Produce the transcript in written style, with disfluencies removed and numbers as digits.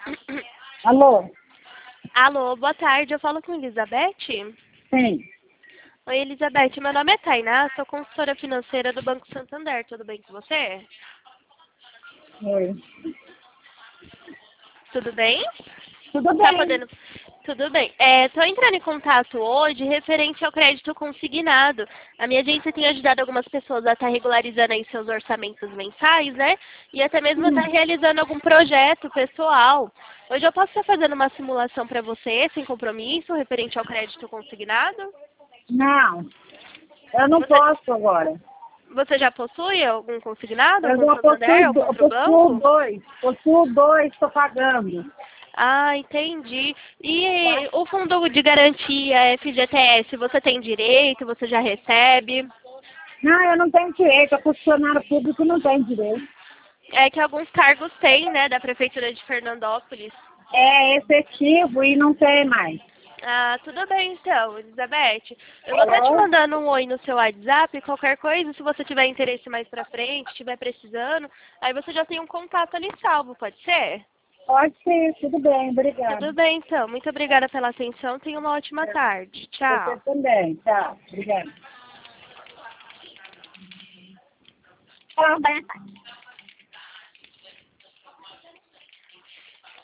Alô? Alô, boa tarde. Eu falo com Elizabeth? Sim. Oi, Elizabeth. Meu nome é Tainá, sou consultora financeira do Banco Santander. Tudo bem com você? Oi. Tudo bem? Tudo Tá bem. podendo? Tudo bem. Tô entrando em contato hoje referente ao crédito consignado. A minha agência tem ajudado algumas pessoas a estar regularizando aí seus orçamentos mensais, né? E até mesmo estar realizando algum projeto pessoal. Hoje eu posso estar fazendo uma simulação para você, sem compromisso, referente ao crédito consignado? Não, eu não Você, posso agora. você já possui algum consignado, Eu algum já Santander, algum eu outro possuo banco? dois. Possuo dois, estou pagando. Ah, entendi. E o fundo de garantia FGTS, você tem direito? Você já recebe? Não, eu não tenho direito. A funcionário público não tem direito. É que alguns cargos têm, né, da Prefeitura de Fernandópolis. É efetivo e não tem mais. Ah, tudo bem então, Elizabeth. Eu vou estar te mandando um oi no seu WhatsApp, qualquer coisa, se você tiver interesse mais pra frente, estiver precisando, aí você já tem um contato ali salvo, pode ser? Pode ser, tudo bem, obrigada. Tudo bem então. Muito obrigada pela atenção. Tenha uma ótima tarde. Você Tchau. também, tá? Obrigada. Tá,